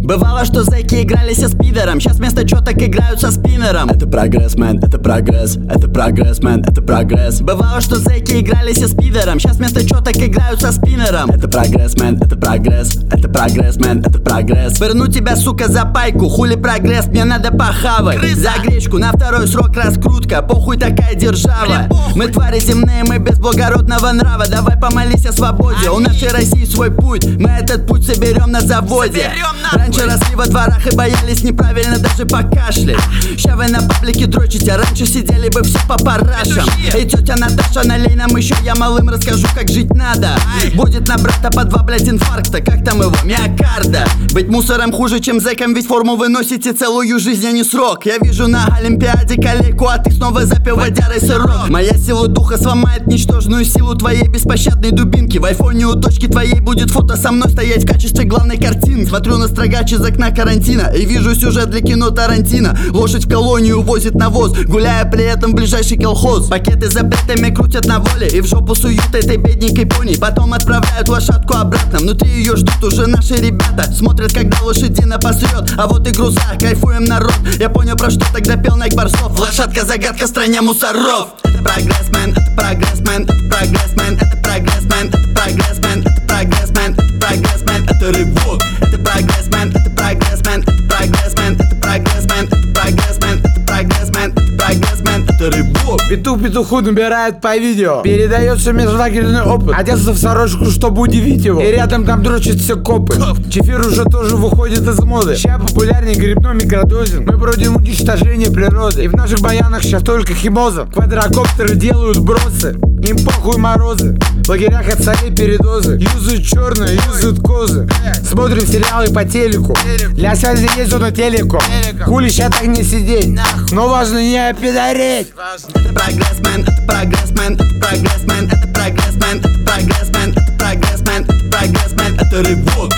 Бывало, что зэки играли со спидером, сейчас вместо чёток играют со спиннером. Это прогресс, мэн, это прогресс, это прогресс, мэн, это прогресс. Бывало, что зэки играли со спидером, сейчас вместо чёток играют со спиннером. Это прогресс, мэн, это прогресс, это прогресс, мэн, это прогресс. Верну тебя, сука, за пайку, хули прогресс, мне надо похавать. За гречку на второй срок раскрутка, похуй такая держава. Мы твари земные, мы без благородного нрава. Давай помолись о свободе, у нашей России свой путь, мы этот путь соберем на заводе. Раньше росли во дворах и боялись неправильно даже покашлять. Ща вы на паблике дрочите, а раньше сидели бы все по парашам. Эй, тетя Наташа, налей нам еще, я малым расскажу, как жить надо. Будет на брата по 2, блять, инфаркта, как там его, миокарда. Быть мусором хуже, чем зэком, ведь форму вы носите целую жизнь, а не срок. Я вижу на Олимпиаде коллегу, а ты снова запил водярой сырок. Моя сила духа сломает ничтожную силу твоей беспощадной дубинки. В айфоне у дочки твоей будет фото со мной стоять в качестве главной картины. Смотрю на строгач из окна карантина и вижу сюжет для кино Тарантино. Лошадь в колонию возит навоз, гуляя при этом в ближайший колхоз. Пакеты с запретами крутят на воле и в жопу суют этой бедненькой пони. Потом отправляют лошадку обратно, внутри ее ждут уже наши ребята. Смотрят, когда лошадина посрет, а вот и груза, кайфуем народ. Я понял, про что тогда пел Найк Барсов. Лошадка загадка в стране мусоров. Это прогресс, мэн, это прогресс, мэн, это прогресс, мэн, это прогресс, мэн, это прогресс, мэн, это прогресс, мэн, это прогресс, мэн, это рывок. Это прогресс, мэн, это прогресс, мэн, это прогресс, мэн, это прогресс, мэн, это прогресс, мэн, это прогресс, мэн, это прогресс, мэн, это рывок. Петух петуху набирает по видео, передается межлагерный опыт, одеться в сорочку, чтобы удивить его, и рядом там дрочат все копы. Чефир уже тоже выходит из моды, ща популярнее грибной микродозинг. Мы бродим уничтожение природы, и в наших баянах сейчас только химоза. Квадрокоптеры делают бросы, им похуй морозы. В лагерях от царей передозы, юзают черные, юзают козы. Смотрим сериалы по телеку, для связи есть зона телеку. Хули ща так не сидеть, но важно не опидореть. Это прогресс, мэн, это прогресс, мэн, это прогресс, мэн, это прогресс, мэн, это прогресс, мэн, это прогресс, мэн, это прогресс, мэн, это рывок.